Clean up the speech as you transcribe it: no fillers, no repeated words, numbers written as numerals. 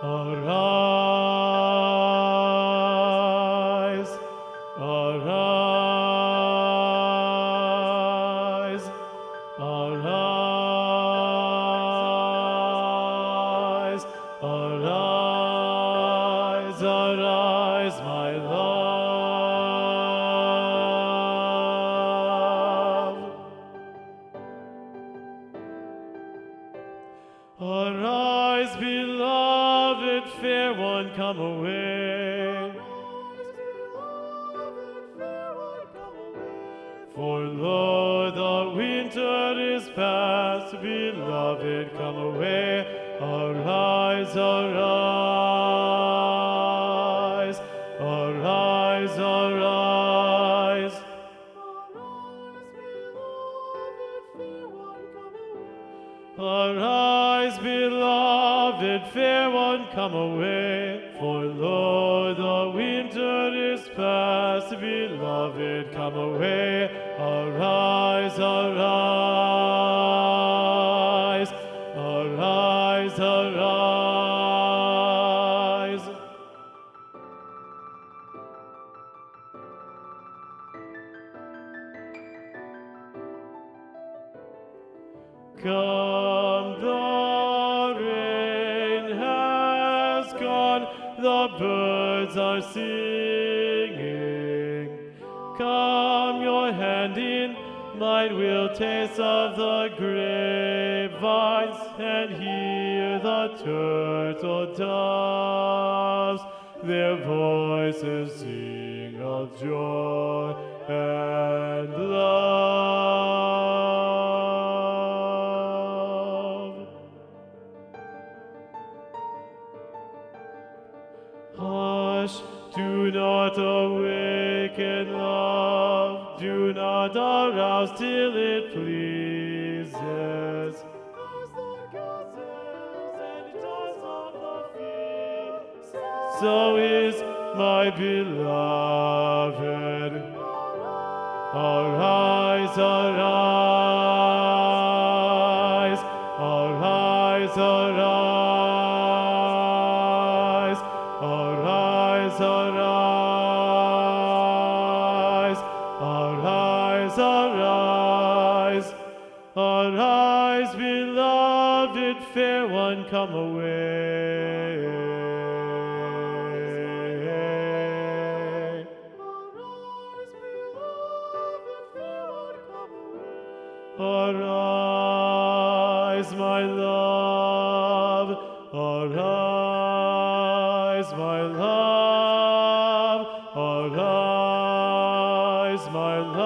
Arise, arise, arise, arise, arise, my love. Arise, beloved, fair one, come away. For lo, the winter is past, beloved, come away. Arise, arise, arise, arise. Arise, beloved, fair one, come away. For lo, the winter is past, beloved, come away. Arise, arise, arise, arise. Come, the rain has gone, the birds are singing. Come, your hand in mine will taste of the grapevines and hear the turtle doves. Their voices sing of joy and love. Hush, do not awaken love, do not arouse till it pleases. As the gazelles and doves of the field, so is my beloved. Arise, arise, arise, arise, arise, arise, arise, arise, arise, beloved, fair one, come away. Arise, my love, arise, my love, arise, my love.